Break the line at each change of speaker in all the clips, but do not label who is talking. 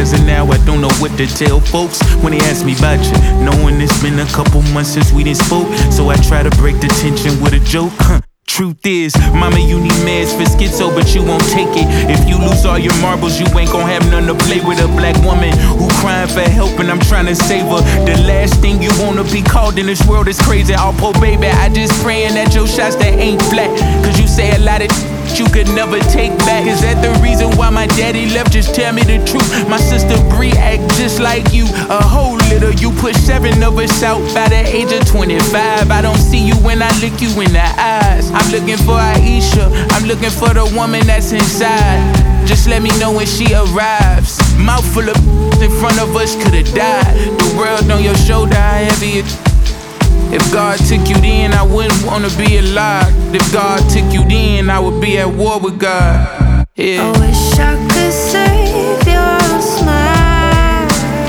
as of now, I don't know what to tell folks when they ask me about you. Knowing it's been a couple months since we didn't spoke, so I try to break the tension with a joke. Truth is, mama, you need meds for schizo, but you won't take it. If you lose all your marbles, you ain't gon' have none to play with. A black woman who crying for help and I'm trying to save her. The last thing you wanna be called in this world is crazy. Oh, poor baby, I just praying that your shots that ain't flat. Cause you say a lot of you could never take back. Is that the reason why my daddy left? Just tell me the truth. My sister Bree act just like you. A whole little you put 7 of us out by the age of 25. I don't see you when I look you in the eyes. I'm looking for Aisha, I'm looking for the woman that's inside. Just let me know when she arrives. Mouth full of in front of us could've died. The world on your shoulder, how heavy it. If God took you then, I wouldn't wanna be alive. If God took you then, I would be at war with God. Yeah.
I wish I could save your smile.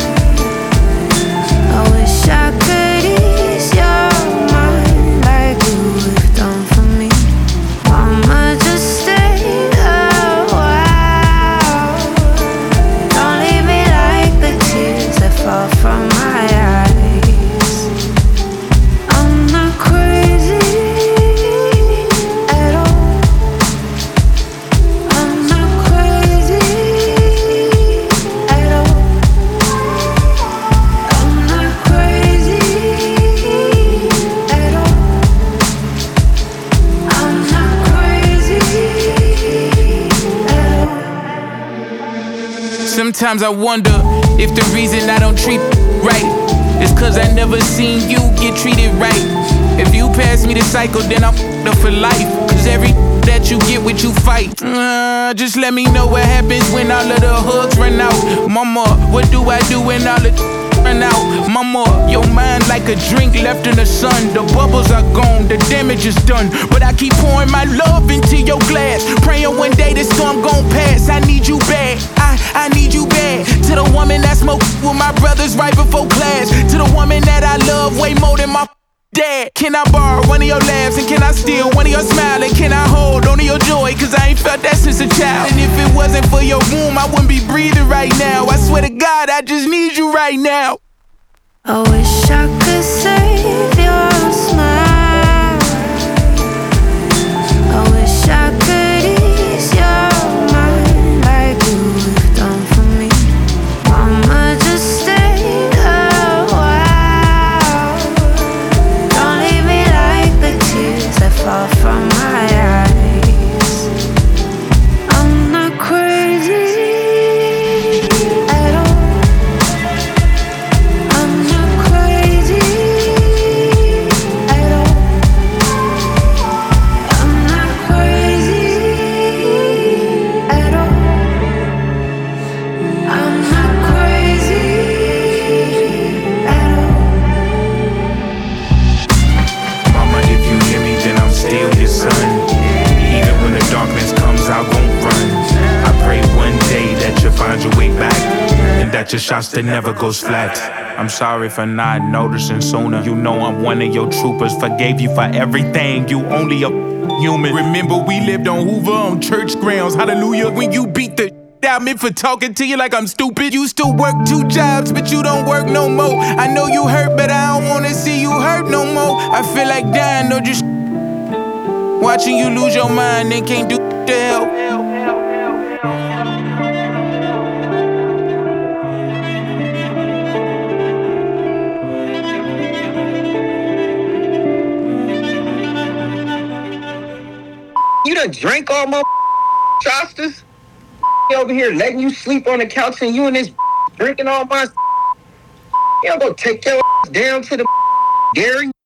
I wish I could ease your mind like you've done for me. Mama, just stay a while. Don't leave me like the tears that fall from my eyes. I'm not crazy at all. I'm not crazy at all. I'm not crazy at all. I'm not crazy at all.
Sometimes I wonder if the reason I don't treat right is cause I never seen you get treated right. If you pass me the cycle, then I'm up for life. Cause every that you get what you fight. Just let me know what happens when all of the hugs run out. Mama, what do I do when all the run out? Mama, your mind like a drink left in the sun. The bubbles are gone, the damage is done. But I keep pouring my love into your glass, praying one day this storm gon' pass. I need you bad, I need you bad. To the woman that smoked with my brothers right before class. To the woman that I love way more than my dad. Can I borrow one of your laughs and can I steal one of your smiles? And can I hold on to your joy? Cause I ain't felt that since a child. And if it wasn't for your womb, I wouldn't be breathing right now. I swear to God, I just need you right now.
I wish I could save your smile. I wish I could ease your mind like you've done for me. Mama, just stay a while. Don't leave me like the tears that fall from my eyes. I'm not crazy at all. I'm not crazy at all. I'm not crazy at all. I'm not crazy at all.
Mama, if you hear me, then I'm still your son. Even when the darkness comes, I won't run. I pray one day that you'll find your way back, and that your shots that never goes flat. I'm sorry for not noticing sooner. You know I'm one of your troopers. Forgave you for everything. You only a human. Remember we lived on Hoover on church grounds. Hallelujah. When you beat the out me for talking to you like I'm stupid. You still work 2 jobs, but you don't work no more. I know you hurt, but I don't wanna see you hurt no more. I feel like dying or just watching you lose your mind and can't do the hell.
You done drank all my Shastas? Over here letting you sleep on the couch and you and this drinking all my. You don't go take your ass down to the Gary.